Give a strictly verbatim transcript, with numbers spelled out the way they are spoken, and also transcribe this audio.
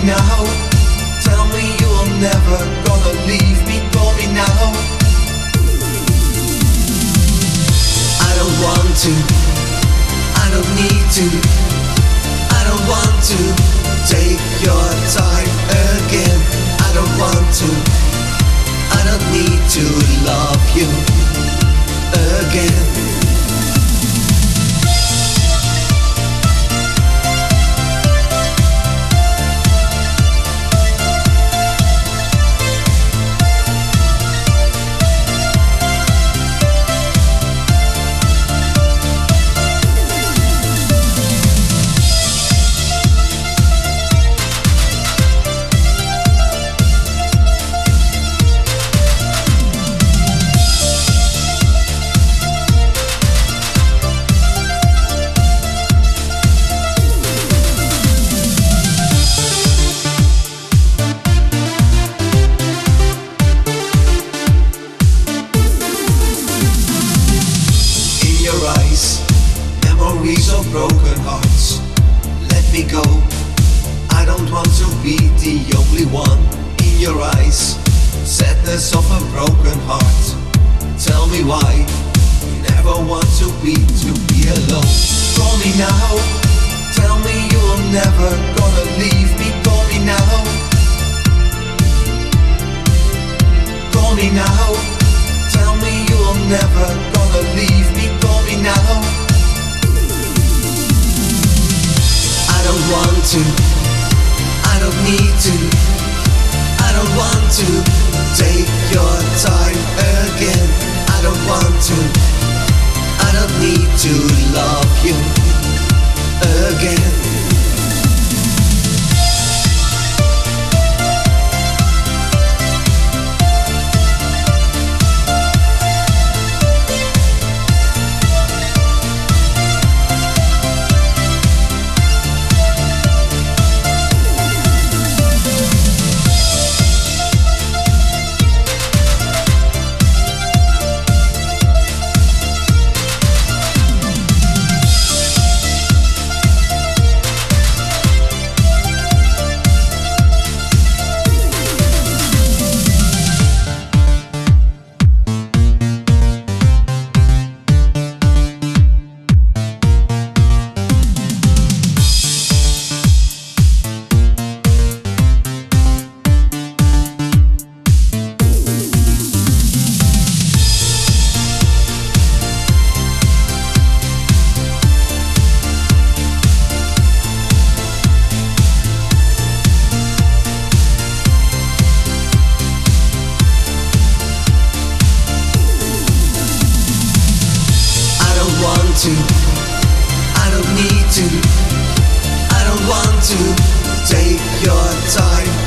now. Tell me you're never gonna leave me. Call me now. I don't want to, I don't need to, I don't want to take your time again. I don't want to, I don't need to love you again. Memories of broken hearts, let me go. I don't want to be the only one in your eyes. Sadness of a broken heart. Tell me why you never want to be to be alone. Call me now. Tell me you're never gonna leave me. Call me now. Call me now. Tell me you're never gonna leave me. Call me now. I don't want to, I don't need to, I don't want to take your time again. I don't want to, I don't need to love you again. I don't need to, I don't want to take your time